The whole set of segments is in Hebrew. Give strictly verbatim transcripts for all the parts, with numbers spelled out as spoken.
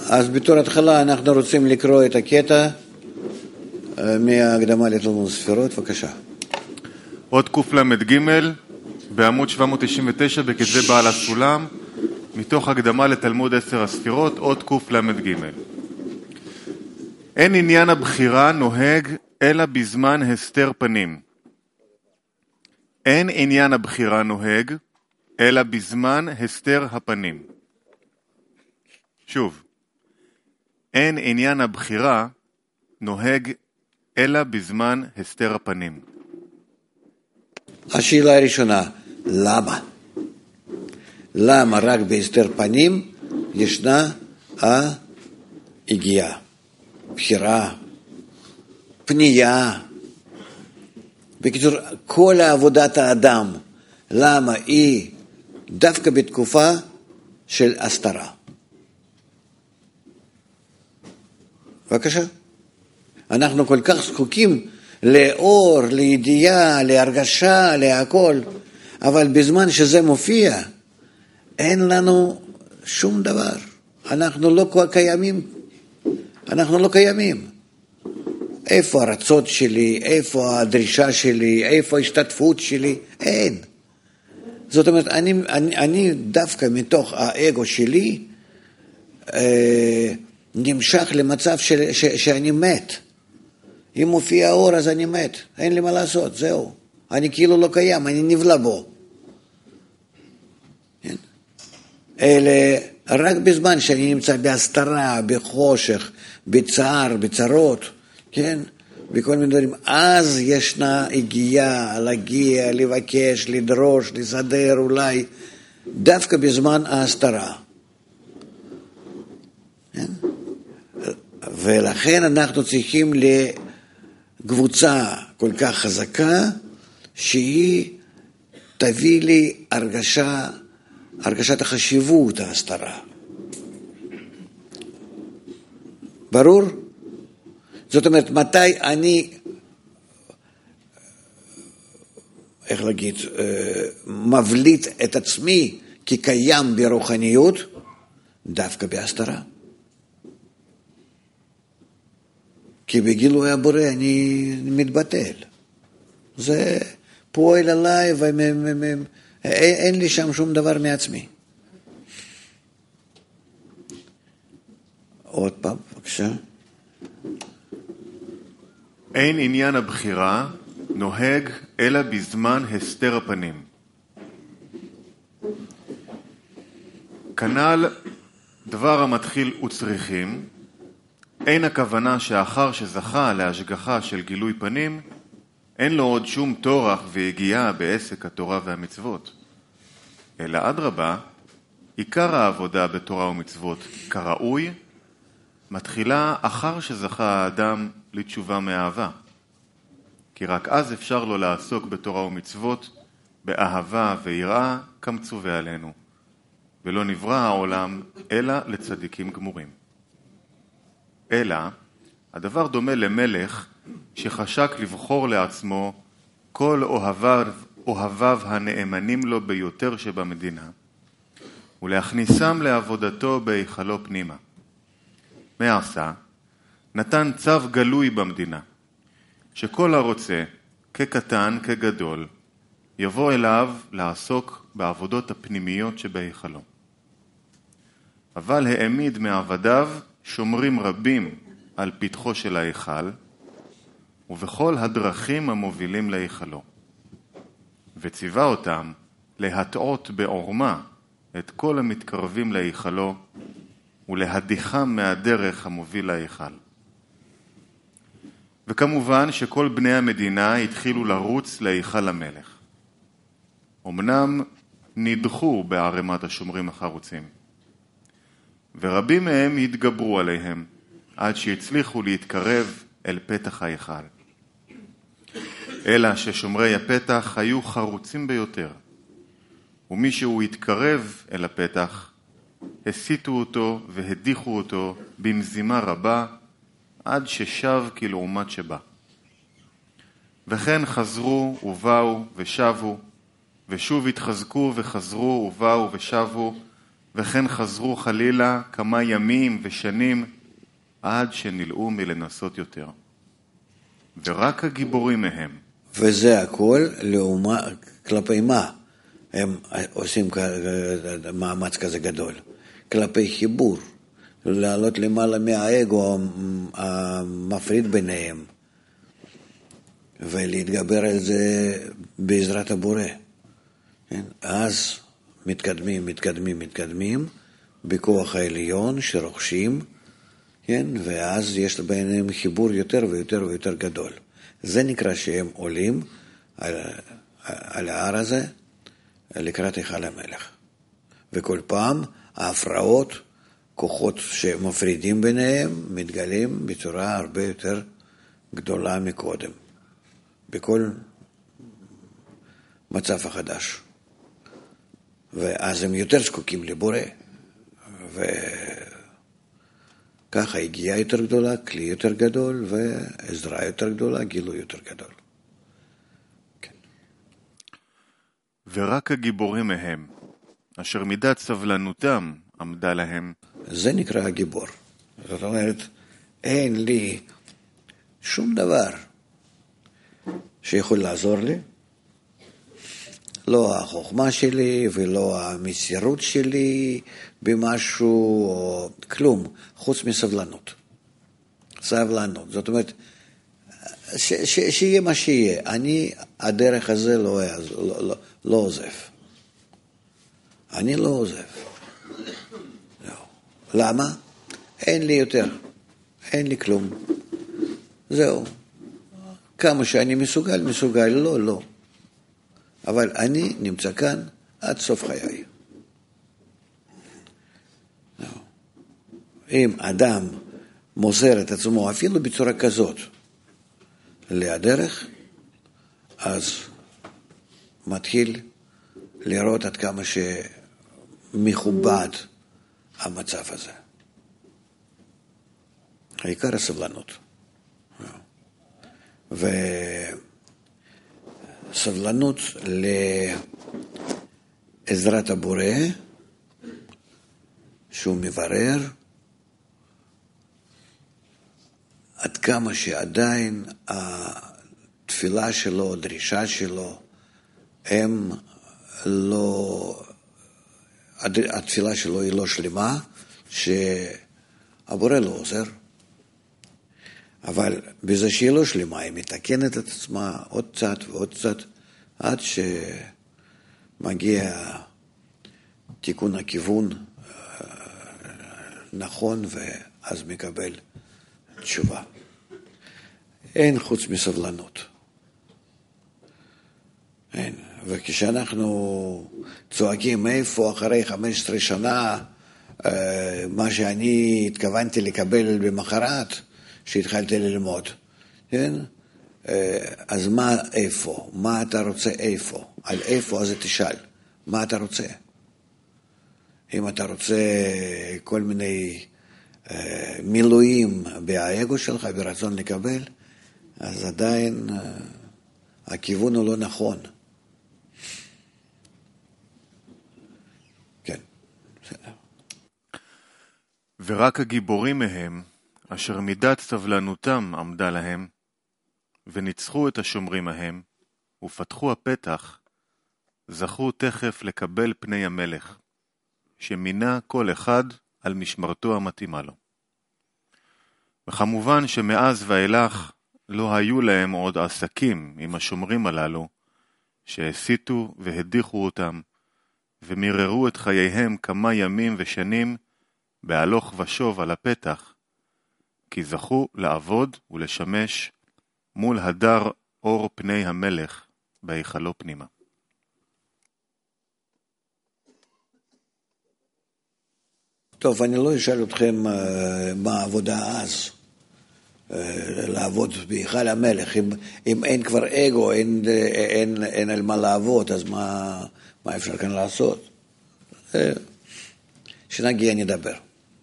אז בתור התחלה אנחנו רוצים לקרוא את הקטע מההקדמה לתלמוד ספירות, בבקשה. עוד קל"ג בעמוד שבע מאות תשעים ותשע בכתבי בעל הסולם, מתוך הקדמה לתלמוד עשר הספירות, עוד קל"ג. אין עניין הבחירה נוהג אלא בזמן הסתר פנים. אין עניין הבחירה נוהג אלא בזמן הסתר הפנים. שוב, אין עניין הבחירה נוהג אלא בזמן הסתר הפנים. השאלה הראשונה, למה? למה רק בהסתר פנים ישנה ההגיעה, בחירה, פנייה? בקיצור, כל עבודת האדם, למה היא דווקא בתקופה של הסתרה? בבקשה. אנחנו כל כך זקוקים לאור, לידיעה, להרגשה, להכל, אבל בזמן שזה מופיע, אין לנו שום דבר. אנחנו לא קיימים. אנחנו לא קיימים. איפה הרצות שלי, איפה הדרישה שלי, איפה ההשתתפות שלי? אין. זאת אומרת, אני, אני, אני דווקא מתוך האגו שלי, אה, נמשך למצב של, ש, שאני מת. אם מופיע האור אז אני מת, אין לי מה לעשות, זהו. אני כאילו לא קיים, אני נבלע בו. אלה רק בזמן שאני נמצא בהסתרה, בחושך, בצער, בצרות, כן? בכל מיני דברים. אז ישנה הגיעה, להגיע, לבקש, לדרוש, לסדר אולי, דווקא בזמן ההסתרה. כן? ולכן אנחנו צריכים לקבוצה כל כך חזקה, שהיא תביא לי הרגשה, הרגשת החשיבות ההסתרה. ברור? זאת אומרת, מתי אני, איך להגיד, מבליט את עצמי כקיים ברוחניות, דווקא בהסתרה. כי בגילוי הבורא אני מתבטל. זה פועל עליי ואין לי שם שום דבר מעצמי. עוד פעם, בבקשה. אין עניין הבחירה נוהג אלא בזמן הסתר הפנים. כנ"ל דבר המתחיל וצריכים, אין הכוונה שאחר שזכה להשגחה של גילוי פנים, אין לו עוד שום תורח והגיעה בעסק התורה והמצוות. אלא אדרבה, עיקר העבודה בתורה ומצוות כראוי, מתחילה אחר שזכה האדם לתשובה מאהבה. כי רק אז אפשר לו לעסוק בתורה ומצוות, באהבה ויראה כמצווה עלינו. ולא נברא העולם אלא לצדיקים גמורים. אלא, הדבר דומה למלך שחשק לבחור לעצמו כל אוהביו, אוהביו הנאמנים לו ביותר שבמדינה, ולהכניסם לעבודתו בהיכלו פנימה. מה עשה? נתן צו גלוי במדינה, שכל הרוצה, כקטן, כגדול, יבוא אליו לעסוק בעבודות הפנימיות שבהיכלו. אבל העמיד מעבדיו שומרים רבים על פתחו של ההיכל, ובכל הדרכים המובילים להיכלו. וציווה אותם להטעות בעורמה את כל המתקרבים להיכלו, ולהדיחם מהדרך המוביל להיכל. וכמובן שכל בני המדינה התחילו לרוץ להיכל המלך. אמנם נדחו בערימת השומרים החרוצים, ורבים מהם התגברו עליהם, עד שהצליחו להתקרב אל פתח ההיכל. אלא ששומרי הפתח היו חרוצים ביותר, ומי שהוא התקרב אל הפתח, הסיטו אותו והדיחו אותו במזימה רבה, עד ששב כלעומת שבא. וכן חזרו ובאו ושבו, ושוב התחזקו וחזרו ובאו ושבו, וכן חזרו חלילה כמה ימים ושנים עד שנלאו מלנסות יותר. ורק הגיבורים מהם. וזה הכל לאומה, כלפי מה הם עושים מאמץ כזה גדול? כלפי חיבור, לעלות למעלה מהאגו המפריד ביניהם, ולהתגבר על זה בעזרת הבורא. אז מתקדמים, מתקדמים, מתקדמים, בכוח העליון שרוכשים, כן? ואז יש ביניהם חיבור יותר ויותר ויותר גדול. זה נקרא שהם עולים על, על ההר הזה לקראת היכל המלך. וכל פעם ההפרעות, כוחות שמפרידים ביניהם, מתגלים בצורה הרבה יותר גדולה מקודם. בכל מצב החדש. ואז הם יותר זקוקים לבורא. וככה הגיעה יותר גדולה, כלי יותר גדול, ועזרה יותר גדולה, גילוי יותר גדול. כן. ורק הגיבורים מהם, אשר מידת סבלנותם עמדה להם. זה נקרא הגיבור. זאת אומרת, אין לי שום דבר שיכול לעזור לי, לא החוכמה שלי ולא המסירות שלי במשהו, או כלום, חוץ מסבלנות. סבלנות. זאת אומרת, ש, ש, שיהיה מה שיהיה. אני, הדרך הזה לא, לא, לא, לא עוזב. אני לא עוזב. לא. למה? אין לי יותר. אין לי כלום. זהו. כמה שאני מסוגל, מסוגל, לא, לא. אבל אני נמצא כאן עד סוף חיי. לא. אם אדם מוסר את עצמו אפילו בצורה כזאת לדרך, אז מתחיל לראות עד כמה שמכובד המצב הזה. העיקר הסבלנות. וסבלנות לעזרת הבורא, שהוא מברר עד כמה שעדיין התפילה שלו, הדרישה שלו, הם לא, התפילה שלו היא לא שלמה, שהבורא לא עוזר. אבל בזה שהיא לא שלמה, היא מתקנת את עצמה עוד קצת ועוד קצת, עד שמגיע תיקון הכיוון נכון, ואז מקבל תשובה. אין חוץ מסבלנות. אין. וכשאנחנו צועקים איפה אחרי חמש עשרה שנה, מה שאני התכוונתי לקבל במחרת, שהתחלתי ללמוד, כן? אז מה איפה? מה אתה רוצה איפה? על איפה אז תשאל, מה אתה רוצה? אם אתה רוצה כל מיני מילואים באגו שלך, ברצון לקבל, אז עדיין הכיוון הוא לא נכון. כן. ורק הגיבורים מהם, אשר מידת סבלנותם עמדה להם, וניצחו את השומרים ההם, ופתחו הפתח, זכו תכף לקבל פני המלך, שמינה כל אחד על משמרתו המתאימה לו. וכמובן שמאז ואילך לא היו להם עוד עסקים עם השומרים הללו, שהסיתו והדיחו אותם, ומיררו את חייהם כמה ימים ושנים, בהלוך ושוב על הפתח, כי זכו לעבוד ולשמש מול הדר אור פני המלך בהיכלו פנימה. טוב, אני לא אשאל אתכם מה העבודה אז, לעבוד בהיכל המלך. אם, אם אין כבר אגו, אין, אין, אין על מה לעבוד, אז מה, מה אפשר כאן לעשות? שנגיע נדבר.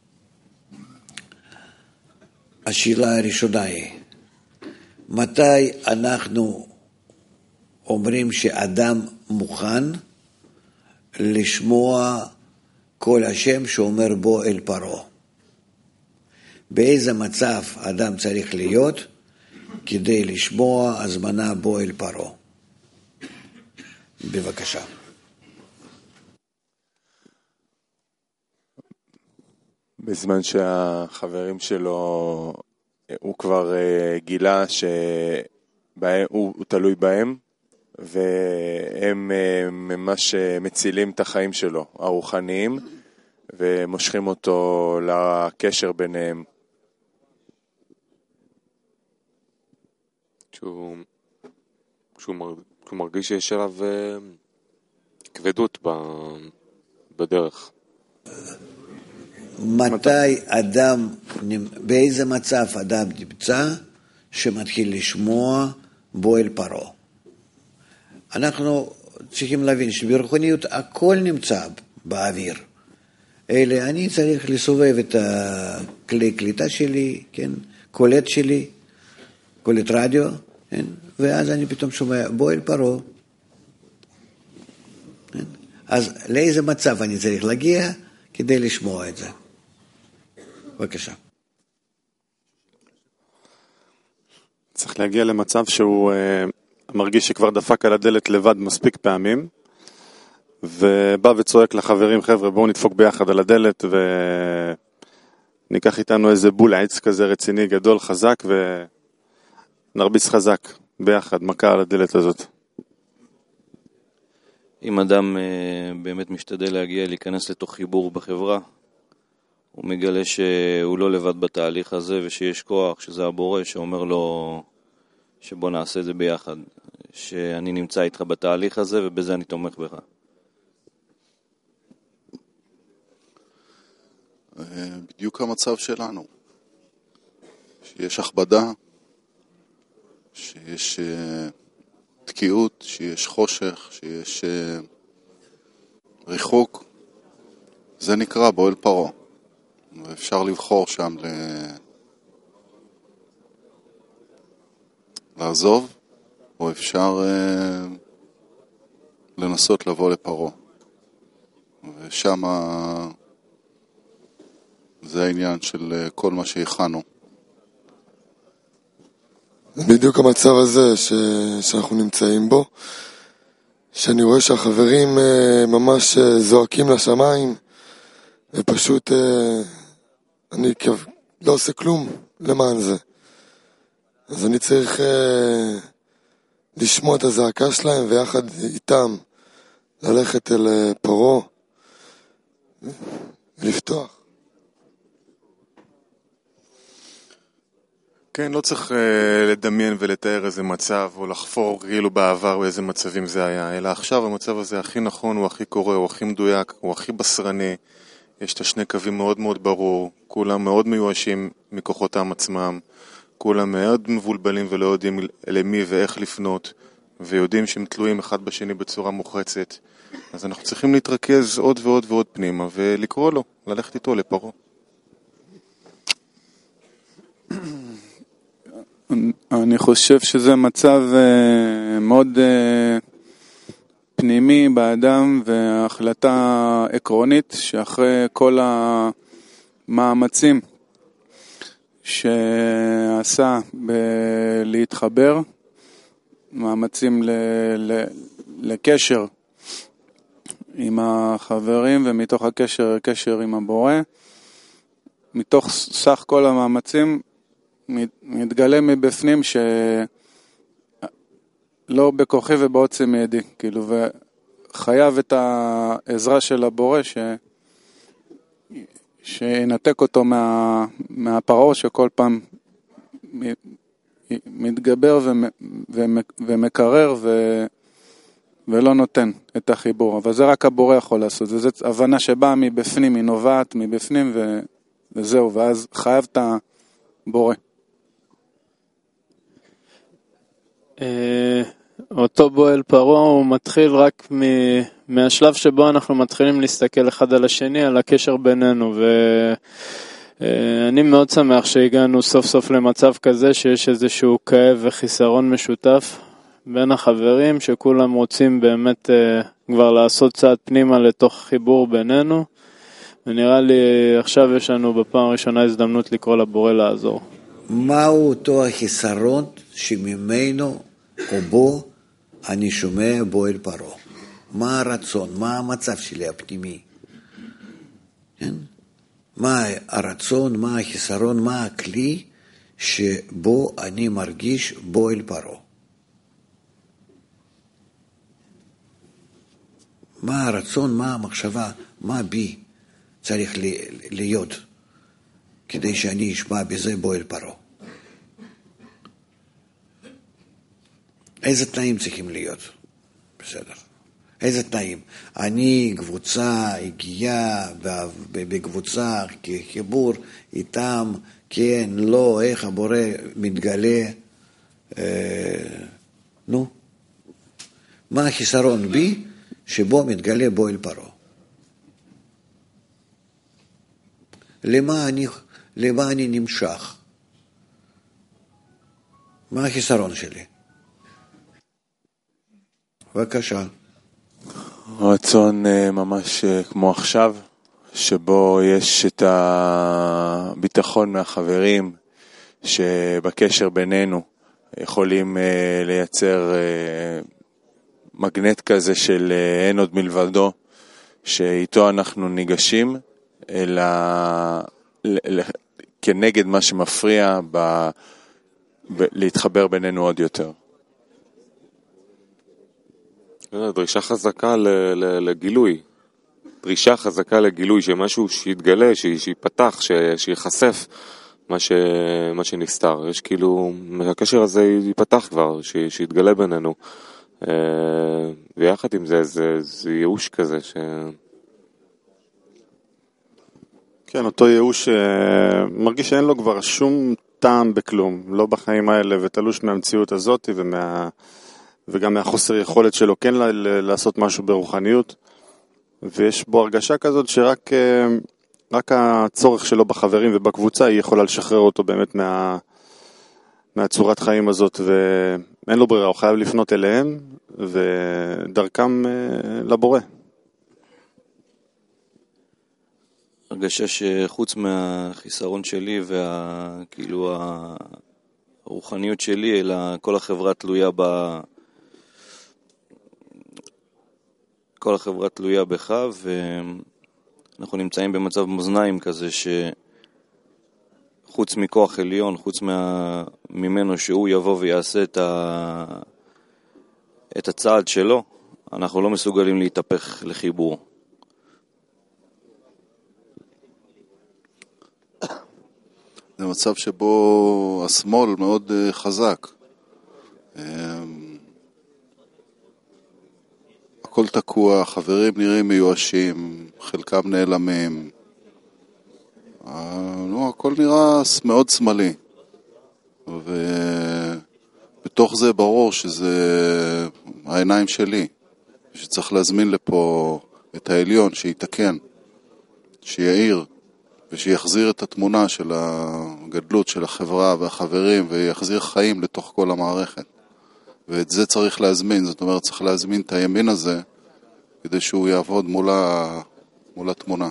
השאלה הראשונה היא, מתי אנחנו אומרים שאדם מוכן לשמוע כל השם שאומר בו אל פרעה. באיזה מצב אדם צריך להיות כדי לשמוע הזמנה בו אל פרעה? בבקשה. בזמן שהחברים שלו, הוא כבר גילה שהוא תלוי בהם, והם ממש מצילים את החיים שלו, הרוחניים, ומושכים אותו לקשר ביניהם. כשהוא, כשהוא, מרג, כשהוא מרגיש שיש עליו כבדות בדרך. מתי אדם, באיזה מצב אדם נמצא שמתחיל לשמוע בו אל פרעה? אנחנו צריכים להבין שברוחניות הכל נמצא באוויר. אלה, אני צריך לסובב את הכלי קליטה שלי, כן? קולט שלי, קולט רדיו, כן? ואז אני פתאום שומע בו אל פרעה. כן? אז לאיזה מצב אני צריך להגיע כדי לשמוע את זה? בבקשה. צריך להגיע למצב שהוא uh, מרגיש שכבר דפק על הדלת לבד מספיק פעמים, ובא וצועק לחברים, חבר'ה, בואו נדפוק ביחד על הדלת, וניקח איתנו איזה בול עץ כזה רציני, גדול, חזק, ונרביץ חזק ביחד, מכה על הדלת הזאת. אם אדם uh, באמת משתדל להגיע, להיכנס לתוך חיבור בחברה, הוא מגלה שהוא לא לבד בתהליך הזה, ושיש כוח, שזה הבורא, שאומר לו שבוא נעשה את זה ביחד, שאני נמצא איתך בתהליך הזה, ובזה אני תומך בך. בדיוק המצב שלנו, שיש הכבדה, שיש תקיעות, שיש חושך, שיש ריחוק, זה נקרא בו אל פרעה. ואפשר לבחור שם ל... לעזוב, או אפשר אה, לנסות לבוא לפרעה. ושם זה העניין של כל מה שהכנו. בדיוק המצב הזה ש... שאנחנו נמצאים בו, שאני רואה שהחברים אה, ממש אה, זועקים לשמיים, ופשוט אה, אני לא עושה כלום למען זה. אז אני צריך אה, לשמוע את הזעקה שלהם, ויחד איתם ללכת אל אה, פרעה ולפתוח. כן, לא צריך uh, לדמיין ולתאר איזה מצב, או לחפור כאילו בעבר באיזה מצבים זה היה, אלא עכשיו המצב הזה הכי נכון, הוא הכי קורא, הוא הכי מדויק, הוא הכי בשרני, יש את השני קווים מאוד מאוד ברור, כולם מאוד מיואשים מכוחותם עצמם, כולם מאוד מבולבלים ולא יודעים למי ואיך לפנות, ויודעים שהם תלויים אחד בשני בצורה מוחצת, אז אנחנו צריכים להתרכז עוד ועוד ועוד פנימה, ולקרוא לו, ללכת איתו לפרעה. אני חושב שזה מצב מאוד פנימי באדם, והחלטה עקרונית שאחרי כל המאמצים שעשה להתחבר, מאמצים לקשר עם החברים, ומתוך הקשר, קשר עם הבורא, מתוך סך כל המאמצים, מתגלה מבפנים שלא בכוחי ובעוצם ידי, כאילו, וחייב את העזרה של הבורא ש... שינתק אותו מה... מהפרעה שכל פעם מתגבר ומקרר ו... ולא נותן את החיבור, אבל זה רק הבורא יכול לעשות, וזו הבנה שבאה מבפנים, היא נובעת מבפנים ו... וזהו, ואז חייב את הבורא. אותו בו אל פרעה הוא מתחיל רק מהשלב שבו אנחנו מתחילים להסתכל אחד על השני, על הקשר בינינו, ואני מאוד שמח שהגענו סוף סוף למצב כזה שיש איזשהו כאב וחיסרון משותף בין החברים, שכולם רוצים באמת כבר לעשות צעד פנימה לתוך חיבור בינינו, ונראה לי עכשיו יש לנו בפעם הראשונה הזדמנות לקרוא לבורא לעזור. מהו אותו החיסרון שממנו או בו אני שומע בו אל פרעה? מה הרצון? מה המצב שלי הפנימי? כן? מה הרצון? מה החיסרון? מה הכלי שבו אני מרגיש בו אל פרעה? מה הרצון? מה המחשבה? מה בי צריך להיות כדי שאני אשמע בזה בו אל פרעה? איזה תנאים צריכים להיות? בסדר. איזה תנאים? אני קבוצה הגיעה בקבוצה כחיבור איתם, כן, לא, איך הבורא מתגלה, אה, נו. מה החיסרון בי שבו מתגלה בו אל פרעה? למה אני, למה אני נמשך? מה החיסרון שלי? בבקשה. רצון ממש כמו עכשיו, שבו יש את הביטחון מהחברים, שבקשר בינינו יכולים לייצר מגנט כזה של אין עוד מלבדו, שאיתו אנחנו ניגשים אלא כנגד מה שמפריע ב, ב, להתחבר בינינו עוד יותר. דרישה חזקה לגילוי, דרישה חזקה לגילוי, שמשהו שיתגלה, שיפתח, שיחשף מה, ש, מה שנסתר. יש כאילו, הקשר הזה ייפתח כבר, שיתגלה בינינו. ויחד עם זה, זה, זה ייאוש כזה. ש... כן, אותו ייאוש מרגיש שאין לו כבר שום טעם בכלום, לא בחיים האלה, ותלוש מהמציאות הזאת ומה... וגם מהחוסר יכולת שלו כן לעשות משהו ברוחניות, ויש בו הרגשה כזאת שרק רק הצורך שלו בחברים ובקבוצה היא יכולה לשחרר אותו באמת מה, מהצורת חיים הזאת, ואין לו ברירה, הוא חייב לפנות אליהם ודרכם לבורא. הרגשה שחוץ מהחיסרון שלי וכאילו הרוחניות שלי, אלא כל החברה תלויה ב... כל החברה תלויה בך, ואנחנו נמצאים במצב מאזניים כזה שחוץ מכוח עליון, חוץ מה... ממנו שהוא יבוא ויעשה את, ה... את הצעד שלו, אנחנו לא מסוגלים להתהפך לחיבור. זה מצב שבו השמאל מאוד חזק. הכל תקוע, חברים נראים מיואשים, חלקם נעלמים. לא, הכל נראה מאוד שמאלי. ובתוך זה ברור שזה העיניים שלי, שצריך להזמין לפה את העליון שיתקן, שיעיר, ושיחזיר את התמונה של הגדלות של החברה והחברים, ויחזיר חיים לתוך כל המערכת. ואת זה צריך להזמין, זאת אומרת, צריך להזמין את הימין הזה, כדי שהוא יעבוד מול, ה... מול התמונה.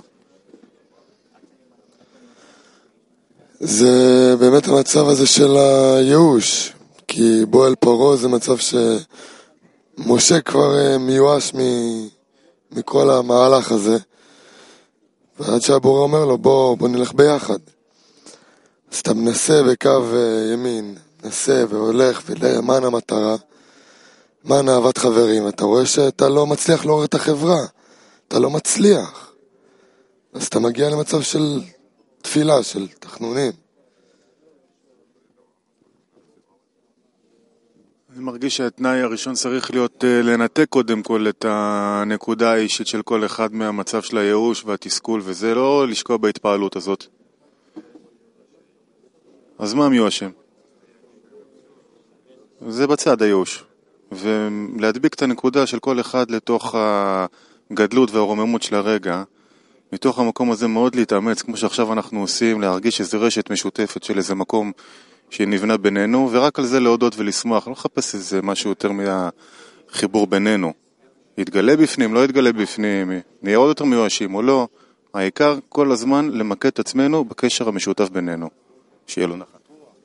זה באמת המצב הזה של הייאוש, כי בו אל פרעה זה מצב שמשה כבר מיואש מ... מכל המהלך הזה, ועד שהבורא אומר לו, בוא, בוא נלך ביחד. אז אתה מנסה בקו ימין, מנסה והולך ולמען המטרה, למען אהבת חברים. אתה רואה שאתה לא מצליח לעורר את החברה, אתה לא מצליח. אז אתה מגיע למצב של תפילה, של תחנונים. אני מרגיש שהתנאי הראשון צריך להיות לנתק קודם כל את הנקודה האישית של כל אחד מהמצב של הייאוש והתסכול, וזה לא לשקוע בהתפעלות הזאת. אז מה מי הוא השם? זה בצד הייאוש. ולהדביק את הנקודה של כל אחד לתוך הגדלות והרוממות של הרגע, מתוך המקום הזה מאוד להתאמץ, כמו שעכשיו אנחנו עושים, להרגיש איזו רשת משותפת של איזה מקום שנבנה בינינו, ורק על זה להודות ולשמוח. לא לחפש איזה משהו יותר מהחיבור בינינו. יתגלה בפנים, לא יתגלה בפנים, נהיה עוד יותר מיואשים או לא, העיקר כל הזמן למקד את עצמנו בקשר המשותף בינינו. שיהיה לו נחת.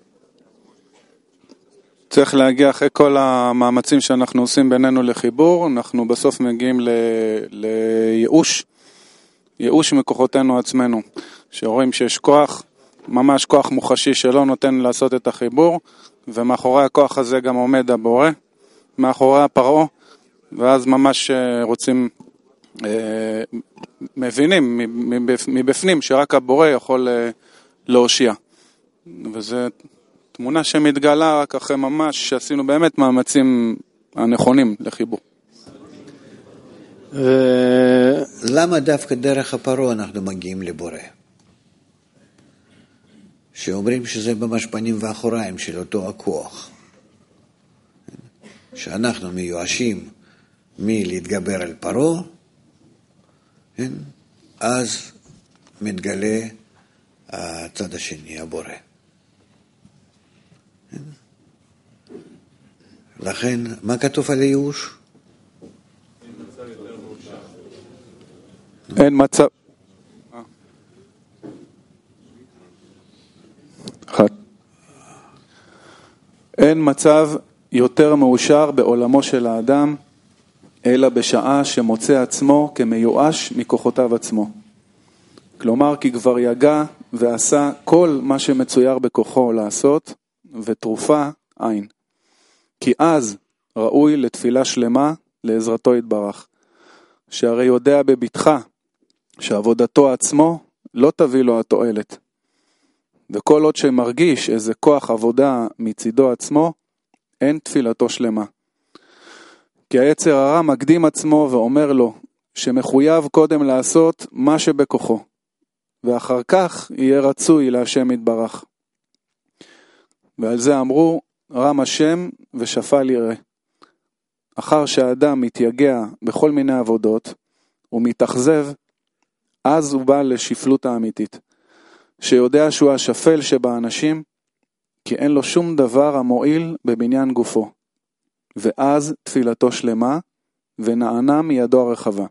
צריך להגיע אחרי כל המאמצים שאנחנו עושים בינינו לחיבור, אנחנו בסוף מגיעים ל... לייאוש, ייאוש מכוחותינו עצמנו, שרואים שיש כוח, ממש כוח מוחשי שלא נותן לעשות את החיבור, ומאחורי הכוח הזה גם עומד הבורא, מאחורי הפרעה, ואז ממש רוצים, אה, מבינים מבפנים שרק הבורא יכול להושיע. וזה תמונה שמתגלה רק אחרי ממש שעשינו באמת מאמצים הנכונים לחיבור. ו... למה דווקא דרך הפרעה אנחנו מגיעים לבורא? שאומרים שזה ממש פנים ואחוריים של אותו הכוח. שאנחנו מיואשים מלהתגבר על פרעה, אז מתגלה הצד השני, הבורא. לכן, מה כתוב על הייאוש? אין מצב. אין מצב יותר מאושר בעולמו של האדם, אלא בשעה שמוצא עצמו כמיואש מכוחותיו עצמו. כלומר, כי כבר יגע ועשה כל מה שמצויר בכוחו לעשות, ותרופה אין. כי אז ראוי לתפילה שלמה לעזרתו יתברך, שהרי יודע בביטחה שעבודתו עצמו לא תביא לו התועלת. וכל עוד שמרגיש איזה כוח עבודה מצידו עצמו, אין תפילתו שלמה. כי היצר הרע מקדים עצמו ואומר לו שמחויב קודם לעשות מה שבכוחו, ואחר כך יהיה רצוי להשם יתברך. ועל זה אמרו רם השם ושפל יראה. אחר שהאדם מתייגע בכל מיני עבודות ומתאכזב, אז הוא בא לשפלות האמיתית, שיודע שהוא השפל שבאנשים, כי אין לו שום דבר המועיל בבניין גופו. ואז תפילתו שלמה, ונענה מידו הרחבה.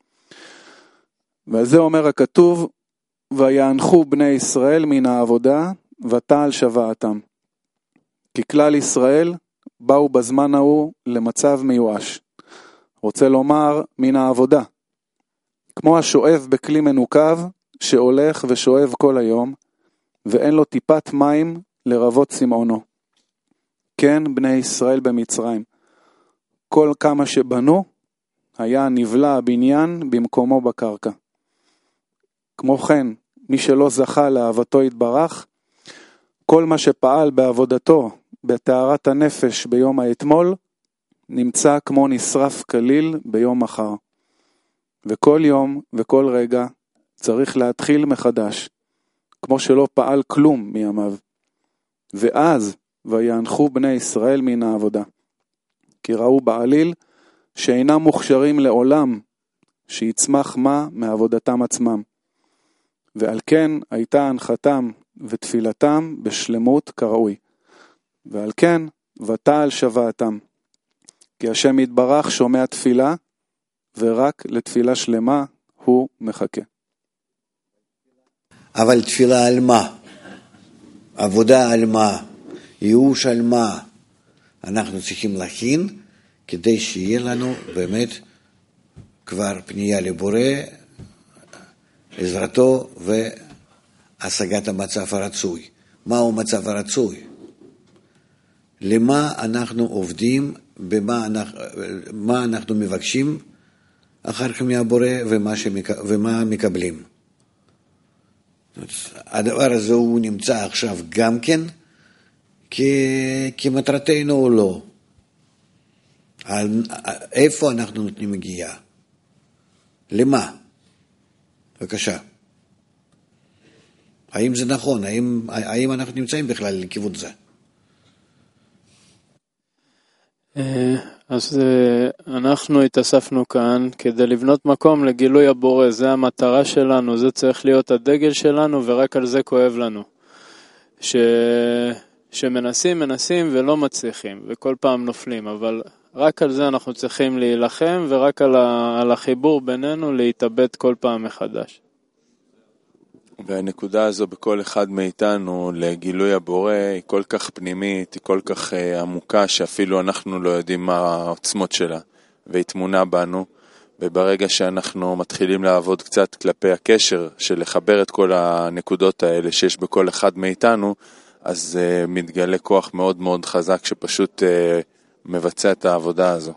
ועל זה אומר הכתוב, ויענחו בני ישראל מן העבודה, ותעל שוועתם. כי כלל ישראל באו בזמן ההוא למצב מיואש. רוצה לומר מן העבודה. כמו השואב בכלי מנוקב, שהולך ושואב כל היום, ואין לו טיפת מים לרבות צמאונו. כן, בני ישראל במצרים. כל כמה שבנו, היה נבלע הבניין במקומו בקרקע. כמו כן, מי שלא זכה לאהבתו יתברך, כל מה שפעל בעבודתו, בתארת הנפש ביום האתמול, נמצא כמו נשרף כליל ביום מחר. וכל יום וכל רגע צריך להתחיל מחדש, כמו שלא פעל כלום מימיו. ואז ויענחו בני ישראל מן העבודה. כי ראו בעליל שאינם מוכשרים לעולם, שיצמח מה מעבודתם עצמם. ועל כן הייתה הנחתם ותפילתם בשלמות כראוי. ועל כן ותעל שוועתם. כי השם יתברך שומע תפילה, ורק לתפילה שלמה הוא מחכה. אבל תפילה על מה? עבודה על מה? ייאוש על מה? אנחנו צריכים להכין כדי שיהיה לנו באמת כבר פנייה לבורא, עזרתו והשגת המצב הרצוי. מהו מצב הרצוי? למה אנחנו עובדים, במה אנחנו, מה אנחנו מבקשים אחר כך מהבורא ומה, שמק, ומה מקבלים. הדבר הזה הוא נמצא עכשיו גם כן כ, כמטרתנו או לא. על, איפה אנחנו נותנים מגיעה? למה? בבקשה. האם זה נכון? האם, האם אנחנו נמצאים בכלל לכיוון זה? אז אנחנו התאספנו כאן כדי לבנות מקום לגילוי הבורא, זה המטרה שלנו, זה צריך להיות הדגל שלנו ורק על זה כואב לנו. ש... שמנסים, מנסים ולא מצליחים וכל פעם נופלים, אבל רק על זה אנחנו צריכים להילחם ורק על, ה... על החיבור בינינו להתאבד כל פעם מחדש. והנקודה הזו בכל אחד מאיתנו לגילוי הבורא היא כל כך פנימית, היא כל כך uh, עמוקה, שאפילו אנחנו לא יודעים מה העוצמות שלה, והיא תמונה בנו, וברגע שאנחנו מתחילים לעבוד קצת כלפי הקשר, של לחבר את כל הנקודות האלה שיש בכל אחד מאיתנו, אז uh, מתגלה כוח מאוד מאוד חזק שפשוט uh, מבצע את העבודה הזו.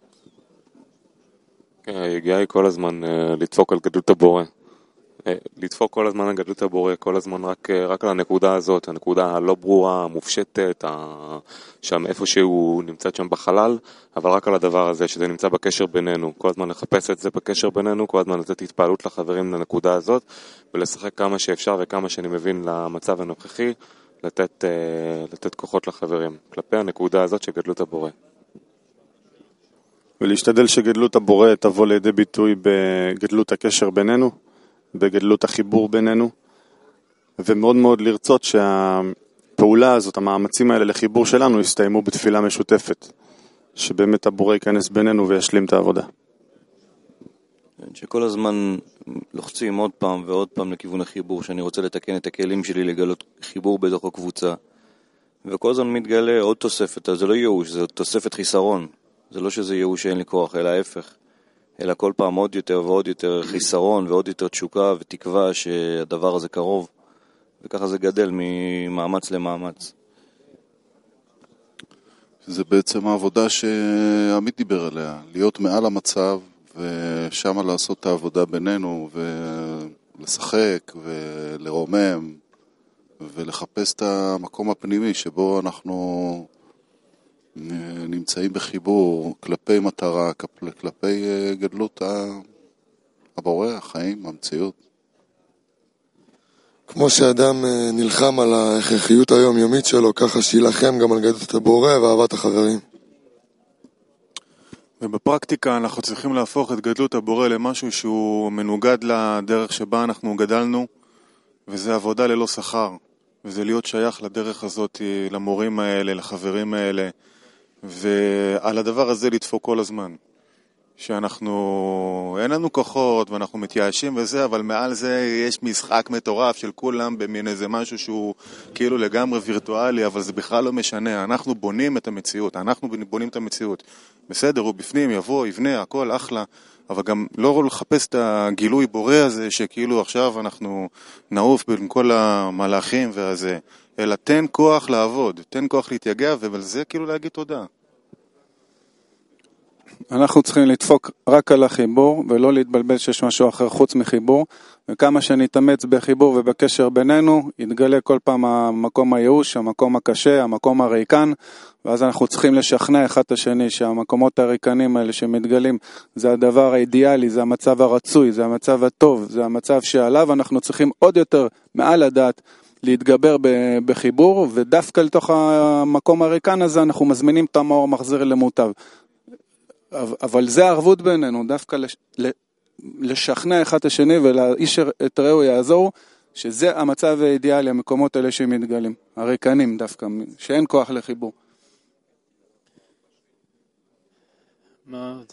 כן, היגיעה היא כל הזמן uh, לדפוק על גדלות הבורא. לדפוק כל הזמן על גדלות הבורא, כל הזמן רק, רק על הנקודה הזאת, הנקודה הלא ברורה, המופשטת, שם איפה שהוא נמצא שם בחלל, אבל רק על הדבר הזה, שזה נמצא בקשר בינינו, כל הזמן לחפש את זה בקשר בינינו, כל הזמן לתת התפעלות לחברים לנקודה הזאת, ולשחק כמה שאפשר וכמה שאני מבין למצב הנוכחי, לתת, לתת כוחות לחברים, כלפי הנקודה הזאת של גדלות הבורא. ולהשתדל שגדלות הבורא תבוא לידי ביטוי בגדלות הקשר בינינו, בגדלות החיבור בינינו, ומאוד מאוד לרצות שהפעולה הזאת, המאמצים האלה לחיבור שלנו, יסתיימו בתפילה משותפת, שבאמת הבורא ייכנס בינינו וישלים את העבודה. שכל הזמן לוחצים עוד פעם ועוד פעם לכיוון החיבור, שאני רוצה לתקן את הכלים שלי לגלות חיבור בתוך הקבוצה, וכל הזמן מתגלה עוד תוספת, אז זה לא ייאוש, זה תוספת חיסרון, זה לא שזה ייאוש שאין לי כוח, אלא ההפך. אלא כל פעם עוד יותר ועוד יותר חיסרון ועוד יותר תשוקה ותקווה שהדבר הזה קרוב, וככה זה גדל ממאמץ למאמץ. זה בעצם העבודה שעמית דיבר עליה, להיות מעל המצב ושם לעשות את העבודה בינינו ולשחק ולרומם ולחפש את המקום הפנימי שבו אנחנו נמצאים בחיבור כלפי מטרה, כלפי גדלות הבורא, החיים, המציאות. כמו שאדם נלחם על ההכרחיות היומיומית שלו, ככה שילחם גם על גדלות הבורא ואהבת החברים. ובפרקטיקה אנחנו צריכים להפוך את גדלות הבורא למשהו שהוא מנוגד לדרך שבה אנחנו גדלנו, וזה עבודה ללא שכר, וזה להיות שייך לדרך הזאת, למורים האלה, לחברים האלה, ועל הדבר הזה לדפוק כל הזמן. שאנחנו, אין לנו כוחות ואנחנו מתייאשים וזה, אבל מעל זה יש משחק מטורף של כולם במין איזה משהו שהוא כאילו לגמרי וירטואלי, אבל זה בכלל לא משנה. אנחנו בונים את המציאות, אנחנו בונים את המציאות. בסדר, הוא בפנים, יבוא, יבנה, הכל אחלה, אבל גם לא לחפש את הגילוי בורא הזה שכאילו עכשיו אנחנו נעוף בין כל המלאכים והזה, אלא תן כוח לעבוד, תן כוח להתייגע, ועל זה כאילו להגיד תודה. אנחנו צריכים לדפוק רק על החיבור, ולא להתבלבל שיש משהו אחר חוץ מחיבור, וכמה שנתאמץ בחיבור ובקשר בינינו, יתגלה כל פעם המקום הייאוש, המקום הקשה, המקום הריקן, ואז אנחנו צריכים לשכנע אחד את השני שהמקומות הריקנים האלה שמתגלים, זה הדבר האידיאלי, זה המצב הרצוי, זה המצב הטוב, זה המצב שעליו אנחנו צריכים עוד יותר מעל הדעת, להתגבר בחיבור, ודווקא לתוך המקום הריקן הזה אנחנו מזמינים את המאור מחזיר למוטב. אבל זה הערבות בינינו, דווקא לשכנע אחד השני ולאיש את רעהו יעזור, שזה המצב האידיאלי, המקומות האלה שמתגלים, הריקנים דווקא, שאין כוח לחיבור. מאוד.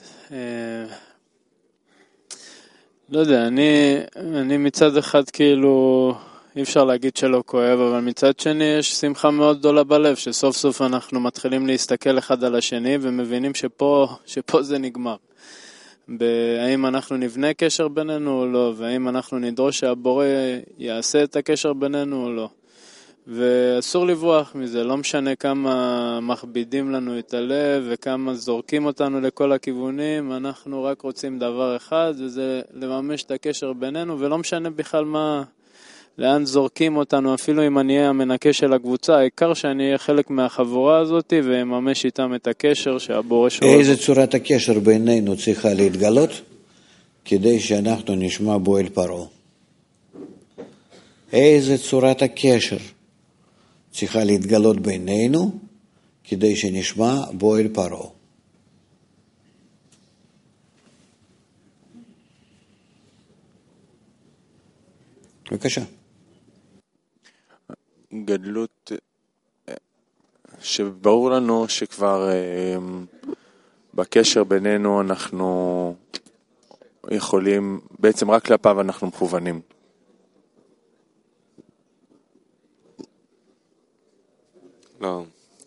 לא יודע, אני, אני מצד אחד כאילו, אי אפשר להגיד שלא כואב, אבל מצד שני יש שמחה מאוד גדולה בלב, שסוף סוף אנחנו מתחילים להסתכל אחד על השני, ומבינים שפה, שפה זה נגמר. האם אנחנו נבנה קשר בינינו או לא, והאם אנחנו נדרוש שהבורא יעשה את הקשר בינינו או לא. ואסור לברוח מזה, לא משנה כמה מכבידים לנו את הלב, וכמה זורקים אותנו לכל הכיוונים, אנחנו רק רוצים דבר אחד, וזה לממש את הקשר בינינו, ולא משנה בכלל מה... לאן זורקים אותנו, אפילו אם אני אהיה המנקה של הקבוצה, העיקר שאני אהיה חלק מהחבורה הזאת, וממש איתם את הקשר שהבורא שואל. איזה צורת הקשר בינינו צריכה להתגלות, כדי שאנחנו נשמע בו אל פרעה? איזה צורת הקשר צריכה להתגלות בינינו, כדי שנשמע בו אל פרעה? בבקשה. גדלות שברור לנו שכבר בקשר בינינו אנחנו יכולים, בעצם רק כלפיו אנחנו מכוונים. לא.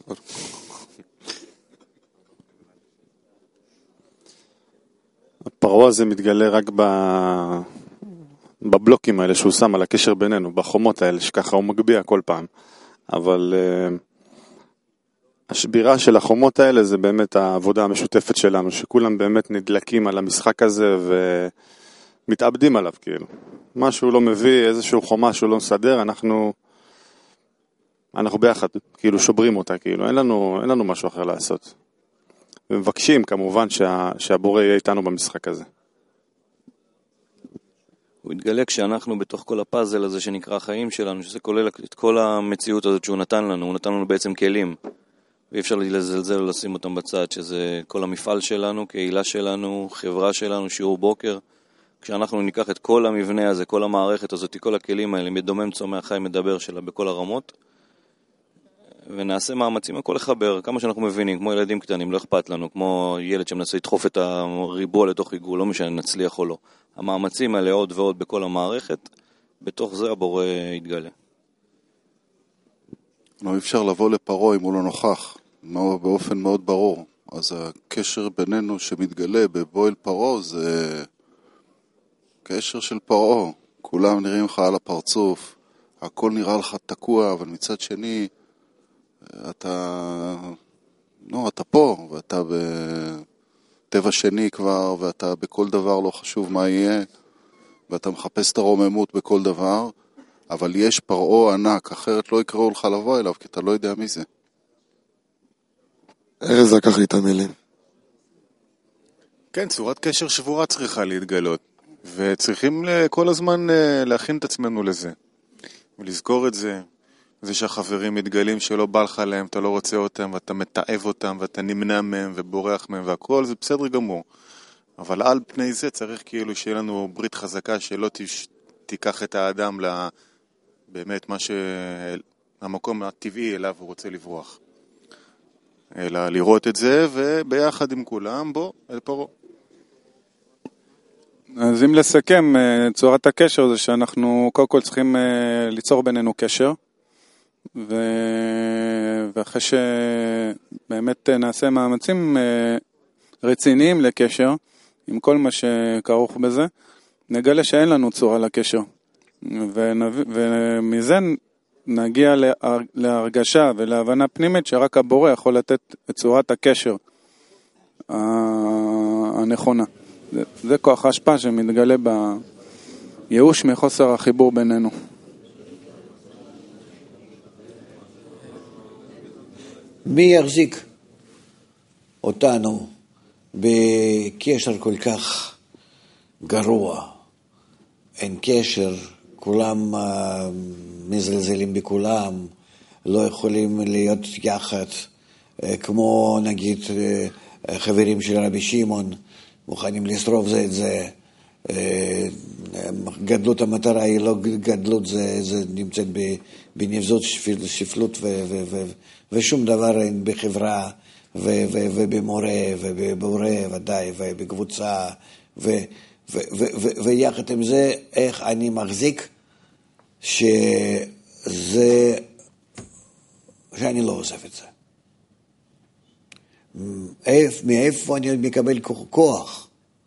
הפרעה הזה מתגלה רק ב... בבלוקים האלה שהוא שם על הקשר בינינו, בחומות האלה, שככה הוא מגביע כל פעם. אבל uh, השבירה של החומות האלה זה באמת העבודה המשותפת שלנו, שכולם באמת נדלקים על המשחק הזה ומתאבדים עליו, כאילו. משהו לא מביא, איזשהו חומה שהוא לא מסדר, אנחנו, אנחנו ביחד, כאילו שוברים אותה, כאילו. אין לנו, אין לנו משהו אחר לעשות. ומבקשים כמובן שה, שהבורא יהיה איתנו במשחק הזה. הוא יתגלה כשאנחנו בתוך כל הפאזל הזה שנקרא החיים שלנו, שזה כולל את כל המציאות הזאת שהוא נתן לנו, הוא נתן לנו בעצם כלים, ואי אפשר לזלזל ולשים אותם בצד, שזה כל המפעל שלנו, קהילה שלנו, חברה שלנו, שיעור בוקר. כשאנחנו ניקח את כל המבנה הזה, כל המערכת הזאת, כל הכלים האלה, מדומם צומח חי מדבר שלה בכל הרמות, ונעשה מאמצים הכל לחבר, כמה שאנחנו מבינים, כמו ילדים קטנים, לא אכפת לנו, כמו ילד שמנסה לדחוף את הריבוע לתוך עיגול, לא משנה נצליח או לא. המאמצים האלה עוד ועוד בכל המערכת, בתוך זה הבורא יתגלה. לא אפשר לבוא לפרעה אם הוא לא נוכח, באופן מאוד ברור. אז הקשר בינינו שמתגלה בבוא פרעה זה קשר של פרעה. כולם נראים לך על הפרצוף, הכל נראה לך תקוע, אבל מצד שני אתה, לא, אתה פה, ואתה בטבע שני כבר, ואתה בכל דבר לא חשוב מה יהיה, ואתה מחפש את הרוממות בכל דבר, אבל יש פרעה ענק, אחרת לא יקראו לך לבוא אליו, כי אתה לא יודע מי זה. ארז לקח לי את המילים. כן, צורת קשר שבורה צריכה להתגלות, וצריכים כל הזמן להכין את עצמנו לזה, ולזכור את זה. זה שהחברים מתגלים שלא בא לך להם, אתה לא רוצה אותם, ואתה מתאב אותם, ואתה נמנע מהם ובורח מהם והכל, זה בסדר גמור. אבל על פני זה צריך כאילו שיהיה לנו ברית חזקה שלא תש... תיקח את האדם לבאמת מה שהמקום הטבעי אליו הוא רוצה לברוח. אלא לראות את זה, וביחד עם כולם, בוא, אל פרעה. אז אם לסכם, צורת הקשר זה שאנחנו קודם כל צריכים ליצור בינינו קשר, ו... ואחרי שבאמת נעשה מאמצים רציניים לקשר, עם כל מה שכרוך בזה, נגלה שאין לנו צורה לקשר. ונב... ומזה נגיע להר... להרגשה ולהבנה פנימית שרק הבורא יכול לתת את צורת הקשר הנכונה. זה, זה כוח ההשפעה שמתגלה בייאוש מחוסר החיבור בינינו. מי יחזיק אותנו בקשר כל כך גרוע? אין קשר, כולם מזלזלים בכולם, לא יכולים להיות יחד, כמו נגיד חברים של רבי שמעון, מוכנים לשרוף זה את זה, גדלות המטרה היא לא גדלות, זה, זה נמצאת בנבזות שפלות ו, ו, ו, ושום דבר אין בחברה ו, ו, ובמורה ובבורא ודאי ובקבוצה ו, ו, ו, ו, ויחד עם זה איך אני מחזיק שזה שאני לא עוזב את זה. מאיפה אני מקבל כוח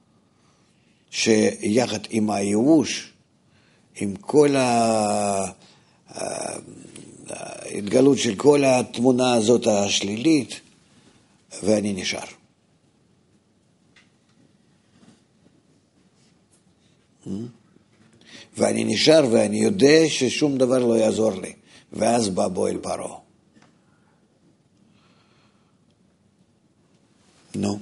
שיחד עם הייאוש, עם כל ההתגלות של כל התמונה הזאת השלילית, ואני נשאר. ואני נשאר ואני יודע ששום דבר לא יעזור לי, ואז בא בועל פרעה. נו.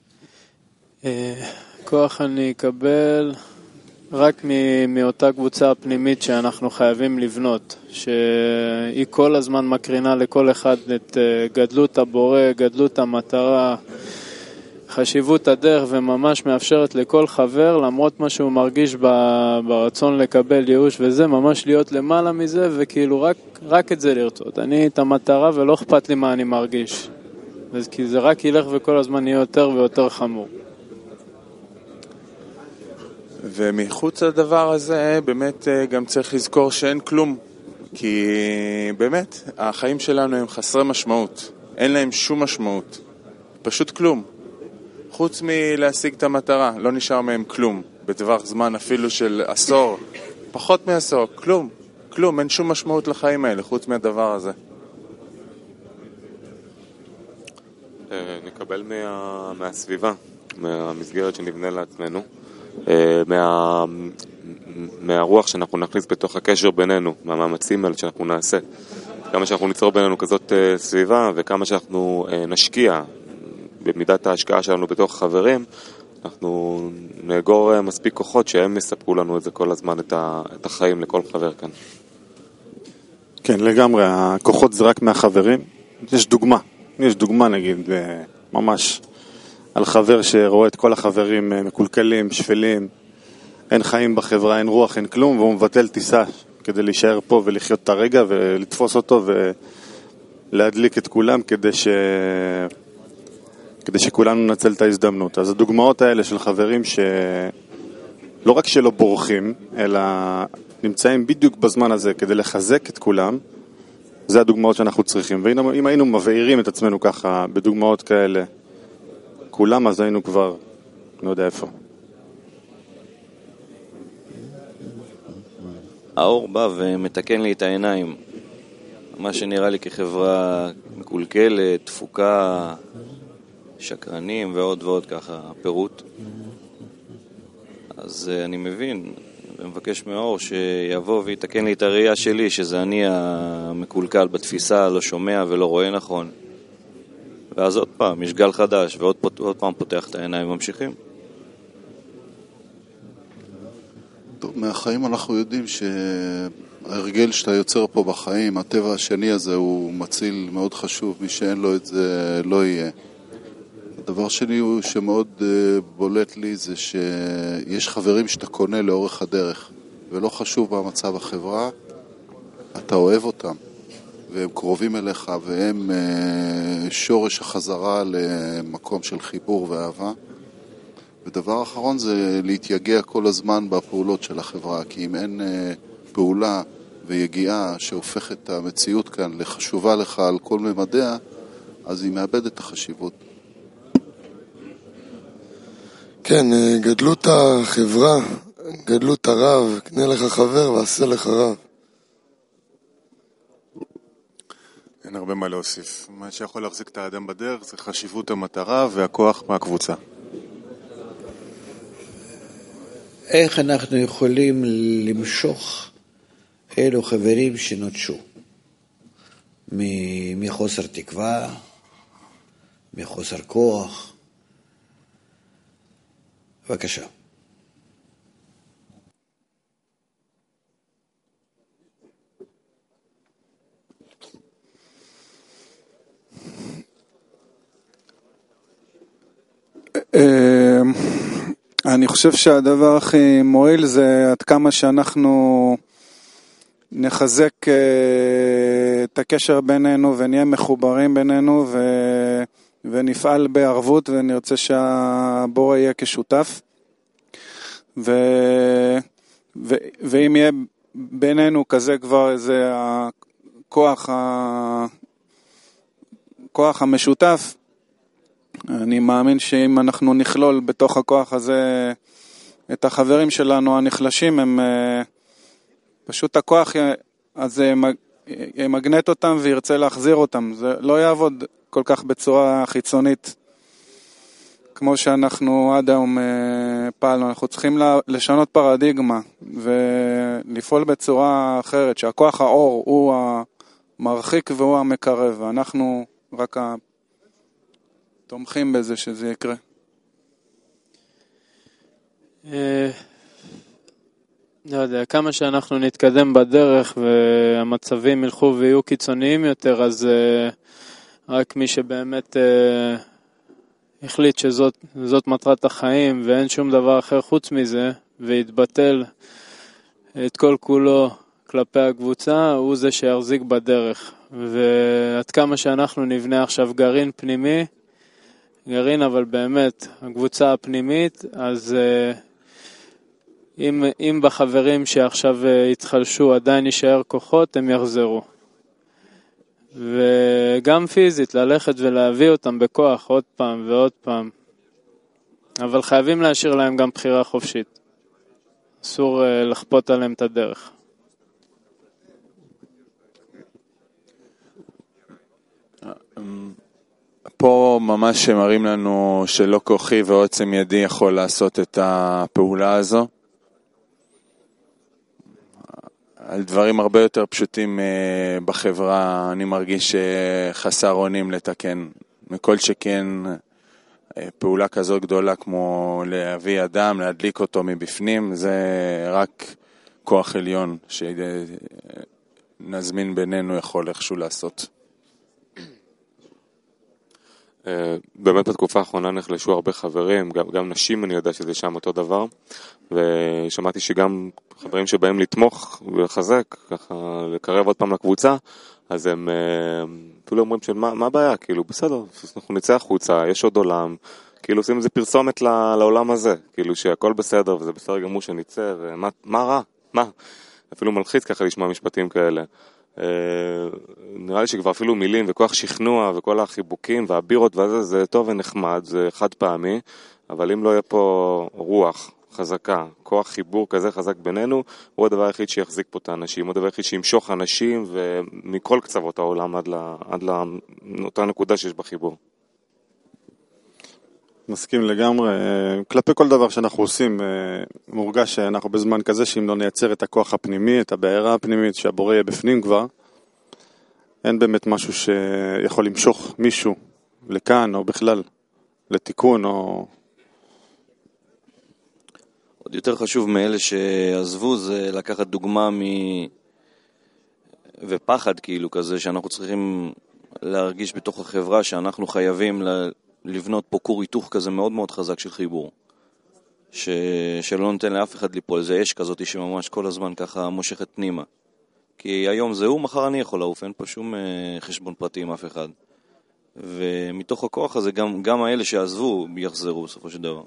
כוח אני אקבל רק מאותה קבוצה הפנימית שאנחנו חייבים לבנות, שהיא כל הזמן מקרינה לכל אחד את גדלות הבורא, גדלות המטרה, חשיבות הדרך, וממש מאפשרת לכל חבר, למרות מה שהוא מרגיש ברצון לקבל ייאוש וזה, ממש להיות למעלה מזה, וכאילו רק, רק את זה לרצות. אני את המטרה ולא אכפת לי מה אני מרגיש. כי זה רק ילך וכל הזמן יהיה יותר ויותר חמור. ומחוץ לדבר הזה באמת גם צריך לזכור שאין כלום כי באמת, החיים שלנו הם חסרי משמעות. אין להם שום משמעות. פשוט כלום. חוץ מלהשיג את המטרה, לא נשאר מהם כלום. בטווח זמן אפילו של עשור, פחות מעשור, כלום. כלום, אין שום משמעות לחיים האלה, חוץ מהדבר הזה. נקבל מה, מהסביבה, מהמסגרת שנבנה לעצמנו, מה, מהרוח שאנחנו נכניס בתוך הקשר בינינו, מהמאמצים האלה שאנחנו נעשה. כמה שאנחנו ניצור בינינו כזאת סביבה וכמה שאנחנו נשקיע במידת ההשקעה שלנו בתוך החברים, אנחנו נאגור מספיק כוחות שהם יספקו לנו את זה כל הזמן, את החיים לכל חבר כאן. כן, לגמרי, הכוחות זה רק מהחברים. יש דוגמה, יש דוגמה נגיד, ממש על חבר שרואה את כל החברים מקולקלים, שפלים, אין חיים בחברה, אין רוח, אין כלום, והוא מבטל טיסה כדי להישאר פה ולחיות את הרגע ולתפוס אותו ולהדליק את כולם כדי ש... כדי שכולנו ננצל את ההזדמנות. אז הדוגמאות האלה של חברים שלא רק שלא בורחים, אלא נמצאים בדיוק בזמן הזה כדי לחזק את כולם, זה הדוגמאות שאנחנו צריכים. ואם היינו מבאירים את עצמנו ככה בדוגמאות כאלה, כולם, אז היינו כבר, לא יודע איפה. האור בא ומתקן לי את העיניים. מה שנראה לי כחברה מקולקלת, תפוקה, שקרנים ועוד ועוד ככה, פירוט. אז אני מבין, ומבקש מהאור שיבוא ויתקן לי את הראייה שלי, שזה אני המקולקל בתפיסה, לא שומע ולא רואה נכון. ואז עוד פעם, יש גל חדש, ועוד עוד פעם פותח את העיניים וממשיכים. טוב, מהחיים אנחנו יודעים שההרגל שאתה יוצר פה בחיים, הטבע השני הזה הוא מציל מאוד חשוב, מי שאין לו את זה לא יהיה. הדבר שני הוא שמאוד בולט לי זה שיש חברים שאתה קונה לאורך הדרך, ולא חשוב במצב החברה, אתה אוהב אותם, והם קרובים אליך, והם שורש החזרה למקום של חיבור ואהבה. ודבר אחרון זה להתייגע כל הזמן בפעולות של החברה, כי אם אין פעולה ויגיעה שהופכת את המציאות כאן לחשובה לך על כל ממדיה, אז היא מאבדת את החשיבות. כן, גדלות החברה, גדלות הרב, קנה לך חבר ועשה לך רב. אין הרבה מה להוסיף. מה שיכול להחזיק את האדם בדרך זה חשיבות המטרה והכוח מהקבוצה. איך אנחנו יכולים למשוך אלו חברים שנוטשו מחוסר תקווה, מחוסר כוח? בבקשה. אני חושב שהדבר הכי מועיל זה עד כמה שאנחנו נחזק את הקשר בינינו ונהיה מחוברים בינינו ו... ונפעל בערבות ונרצה שהבורא יהיה כשותף ו... ו... ואם יהיה בינינו כזה כבר איזה הכוח, ה... כוח המשותף, אני מאמין שאם אנחנו נכלול בתוך הכוח הזה את החברים שלנו הנחלשים, הם פשוט הכוח הזה ימגנט אותם וירצה להחזיר אותם. זה לא יעבוד כל כך בצורה חיצונית כמו שאנחנו עד היום פעלנו. אנחנו צריכים לשנות פרדיגמה ולפעול בצורה אחרת, שהכוח האור הוא המרחיק והוא המקרב, ואנחנו רק תומכים בזה שזה יקרה. לא יודע, כמה שאנחנו נתקדם בדרך והמצבים ילכו ויהיו קיצוניים יותר, אז רק מי שבאמת החליט שזאת זאת מטרת החיים ואין שום דבר אחר חוץ מזה, והתבטל את כל כולו כלפי הקבוצה, הוא זה שיחזיק בדרך. ועד כמה שאנחנו נבנה עכשיו גרעין פנימי, גרעין אבל באמת הקבוצה הפנימית, אז uh, אם, אם בחברים שעכשיו התחלשו עדיין יישאר כוחות, הם יחזרו. וגם פיזית, ללכת ולהביא אותם בכוח עוד פעם ועוד פעם. אבל חייבים להשאיר להם גם בחירה חופשית. אסור לחפות עליהם את הדרך. פה ממש מראים לנו שלא כוחי ועוצם ידי יכול לעשות את הפעולה הזו. על דברים הרבה יותר פשוטים בחברה אני מרגיש חסר אונים לתקן. מכל שכן פעולה כזו גדולה כמו להביא אדם, להדליק אותו מבפנים, זה רק כוח עליון שנזמין בינינו יכול איכשהו לעשות. באמת בתקופה האחרונה נחלשו הרבה חברים, גם, גם נשים אני יודע שזה שם אותו דבר, ושמעתי שגם חברים שבאים לתמוך ולחזק, ככה לקרב עוד פעם לקבוצה, אז הם אפילו אומרים שמה מה הבעיה, כאילו בסדר, אנחנו נצא החוצה, יש עוד עולם, כאילו עושים איזה פרסומת לעולם הזה, כאילו שהכל בסדר וזה בסדר גמור שנצא, ומה מה רע? מה? אפילו מלחיץ ככה לשמוע משפטים כאלה. נראה לי שכבר אפילו מילים וכוח שכנוע וכל החיבוקים והבירות וזה, זה טוב ונחמד, זה חד פעמי, אבל אם לא יהיה פה רוח חזקה, כוח חיבור כזה חזק בינינו, הוא הדבר היחיד שיחזיק פה את האנשים, הוא הדבר היחיד שימשוך אנשים ומכל קצוות העולם עד, לה, עד לאותה נקודה שיש בחיבור. מסכים לגמרי. כלפי כל דבר שאנחנו עושים, מורגש שאנחנו בזמן כזה שאם לא נייצר את הכוח הפנימי, את הבעירה הפנימית, שהבורא יהיה בפנים כבר, אין באמת משהו שיכול למשוך מישהו לכאן או בכלל, לתיקון או... עוד יותר חשוב מאלה שעזבו זה לקחת דוגמה מ... ופחד כאילו כזה שאנחנו צריכים להרגיש בתוך החברה שאנחנו חייבים ל... לבנות פה כור היתוך כזה מאוד מאוד חזק של חיבור. ש... שלא נותן לאף אחד ליפול. זה אש כזאת שממש כל הזמן ככה מושכת פנימה. כי היום זה הוא, מחר אני יכול לעוף, אין פה שום חשבון פרטי עם אף אחד. ומתוך הכוח הזה גם, גם האלה שעזבו יחזרו בסופו של דבר.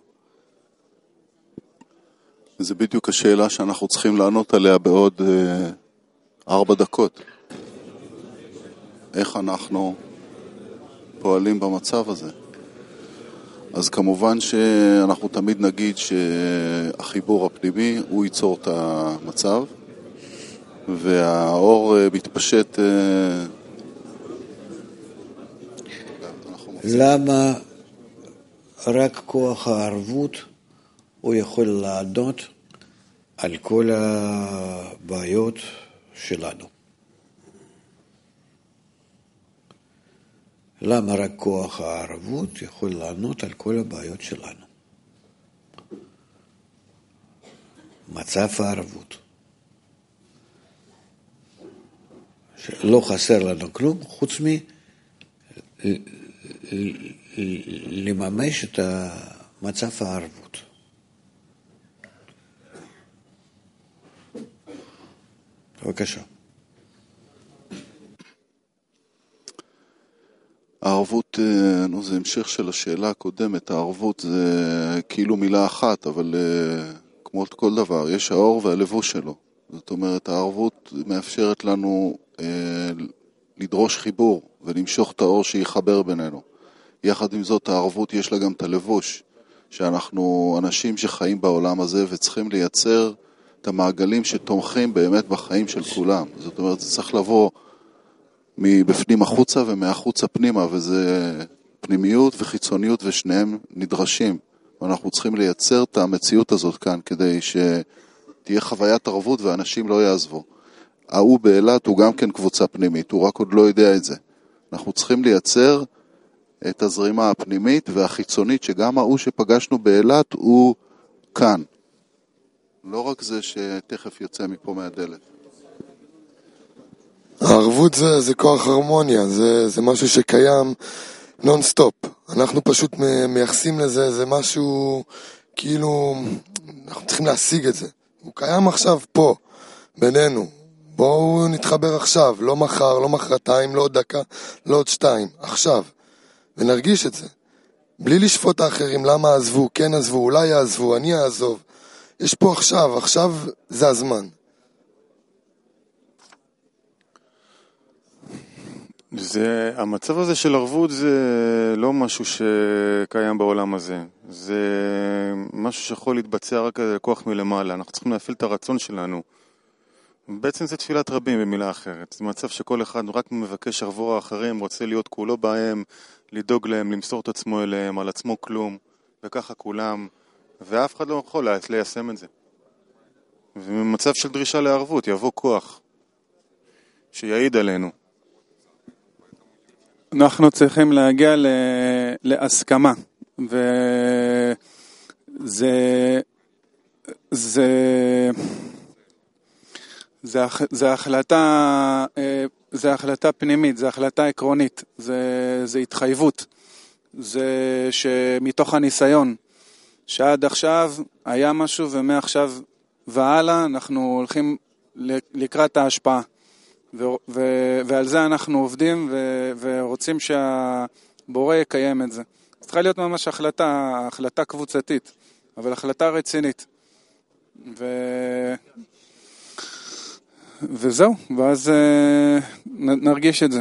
זה בדיוק השאלה שאנחנו צריכים לענות עליה בעוד אה, ארבע דקות. איך אנחנו פועלים במצב הזה? אז כמובן שאנחנו תמיד נגיד שהחיבור הפנימי הוא ייצור את המצב, והאור מתפשט. למה רק כוח הערבות הוא יכול לענות על כל הבעיות שלנו? למה רק כוח הערבות יכול לענות על כל הבעיות שלנו? מצב הערבות. לא חסר לנו כלום, חוץ מ... לממש את מצב הערבות. בבקשה. הערבות, נו, זה המשך של השאלה הקודמת. הערבות זה כאילו מילה אחת, אבל כמו כל דבר, יש האור והלבוש שלו. זאת אומרת, הערבות מאפשרת לנו אה, לדרוש חיבור ולמשוך את האור שיחבר בינינו. יחד עם זאת, הערבות יש לה גם את הלבוש, שאנחנו אנשים שחיים בעולם הזה וצריכים לייצר את המעגלים שתומכים באמת בחיים של כולם. זאת אומרת, זה צריך לבוא מבפנים החוצה ומהחוצה פנימה, וזה פנימיות וחיצוניות ושניהם נדרשים. ואנחנו צריכים לייצר את המציאות הזאת כאן כדי שתהיה חוויית ערבות ואנשים לא יעזבו. ההוא באילת הוא גם כן קבוצה פנימית, הוא רק עוד לא יודע את זה. אנחנו צריכים לייצר את הזרימה הפנימית והחיצונית, שגם ההוא שפגשנו באילת הוא כאן. לא רק זה שתכף יוצא מפה מהדלת. הערבות זה, זה כוח הרמוניה, זה, זה משהו שקיים נון סטופ. אנחנו פשוט מייחסים לזה, זה משהו כאילו, אנחנו צריכים להשיג את זה. הוא קיים עכשיו פה, בינינו. בואו נתחבר עכשיו, לא מחר, לא מחרתיים, לא עוד דקה, לא עוד שתיים, עכשיו. ונרגיש את זה. בלי לשפוט האחרים, למה עזבו, כן עזבו, אולי יעזבו, אני אעזוב. יש פה עכשיו, עכשיו זה הזמן. זה, המצב הזה של ערבות זה לא משהו שקיים בעולם הזה. זה משהו שיכול להתבצע רק על כוח מלמעלה. אנחנו צריכים להפעיל את הרצון שלנו. בעצם זה תפילת רבים במילה אחרת. זה מצב שכל אחד רק מבקש עבור האחרים, רוצה להיות כולו בהם, לדאוג להם, למסור את עצמו אליהם, על עצמו כלום, וככה כולם, ואף אחד לא יכול ליישם את זה. ובמצב של דרישה לערבות יבוא כוח שיעיד עלינו. אנחנו צריכים להגיע ל... להסכמה, וזה זה זה, זה החלטה זה החלטה פנימית, זה החלטה עקרונית, זה, זה התחייבות, זה שמתוך הניסיון שעד עכשיו היה משהו ומעכשיו והלאה אנחנו הולכים לקראת ההשפעה. ו- ו- ועל זה אנחנו עובדים ו- ורוצים שהבורא יקיים את זה. אז צריכה להיות ממש החלטה, החלטה קבוצתית, אבל החלטה רצינית. ו- וזהו, ואז נ- נרגיש את זה.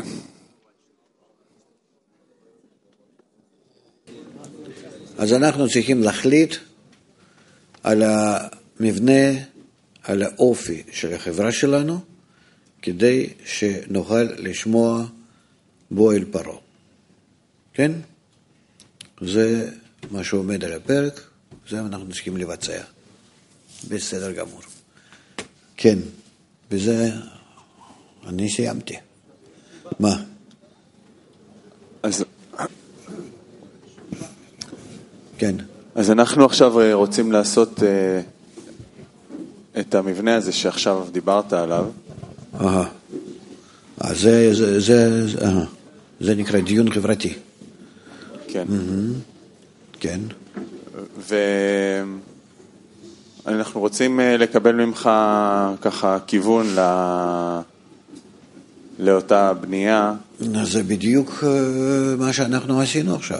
אז אנחנו צריכים להחליט על המבנה, על האופי של החברה שלנו, כדי שנוכל לשמוע בו אל פרעה. כן? זה מה שעומד על הפרק, זה אנחנו צריכים לבצע. בסדר גמור. כן, בזה אני סיימתי. מה? אז... כן. אז אנחנו עכשיו רוצים לעשות uh, את המבנה הזה שעכשיו דיברת עליו. אהה. אז זה, זה, זה, זה, אהה. זה נקרא דיון חברתי. כן. Mm-hmm. כן. ואנחנו רוצים לקבל ממך ככה כיוון ל... לאותה בנייה. זה בדיוק מה שאנחנו עשינו עכשיו.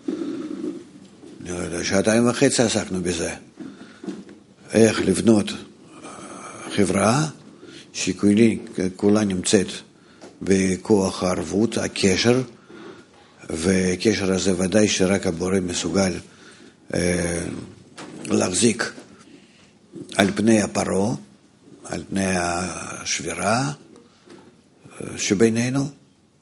שעתיים וחצי עסקנו בזה. איך לבנות חברה שכולה נמצאת בכוח הערבות, הקשר, והקשר הזה ודאי שרק הבורא מסוגל אה, להחזיק על פני הפרעה, על פני השבירה שבינינו.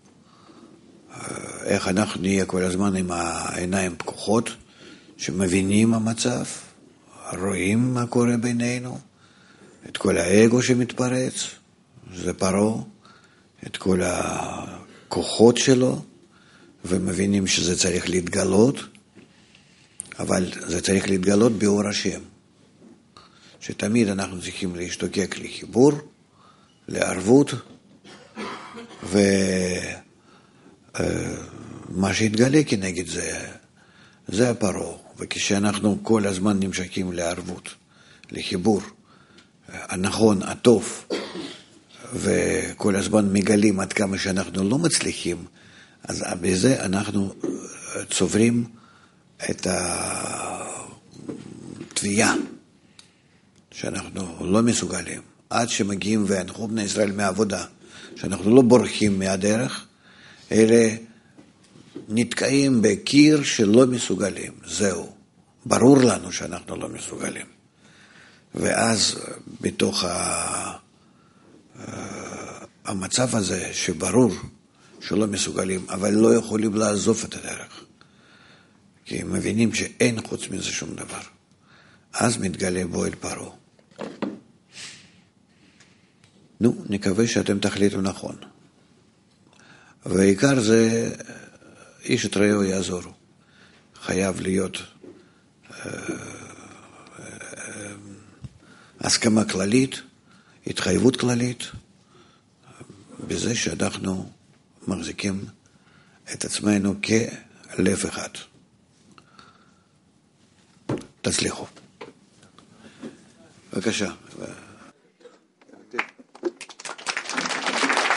איך אנחנו נהיה כל הזמן עם העיניים פקוחות, שמבינים המצב, רואים מה קורה בינינו, את כל האגו שמתפרץ, זה פרעה, את כל הכוחות שלו, ומבינים שזה צריך להתגלות, אבל זה צריך להתגלות באור השם, שתמיד אנחנו צריכים להשתוקק לחיבור, לערבות, ומה שהתגלה כנגד זה, זה הפרעה. וכשאנחנו כל הזמן נמשכים לערבות, לחיבור, הנכון, הטוב, וכל הזמן מגלים עד כמה שאנחנו לא מצליחים, אז בזה אנחנו צוברים את התביעה שאנחנו לא מסוגלים, עד שמגיעים והנחו בני ישראל מהעבודה, שאנחנו לא בורחים מהדרך, אלה נתקעים בקיר שלא מסוגלים. זהו, ברור לנו שאנחנו לא מסוגלים. ואז בתוך המצב הזה שברור שלא מסוגלים, אבל לא יכולים לעזוב את הדרך, כי הם מבינים שאין חוץ מזה שום דבר, אז מתגלה בו אל פרעה. נו, נקווה שאתם תחליטו נכון. והעיקר זה איש את רעהו יעזורו. חייב להיות אה, אה, הסכמה כללית, התחייבות כללית, בזה שאנחנו מחזיקים את עצמנו כלב אחד. תצליחו. בבקשה.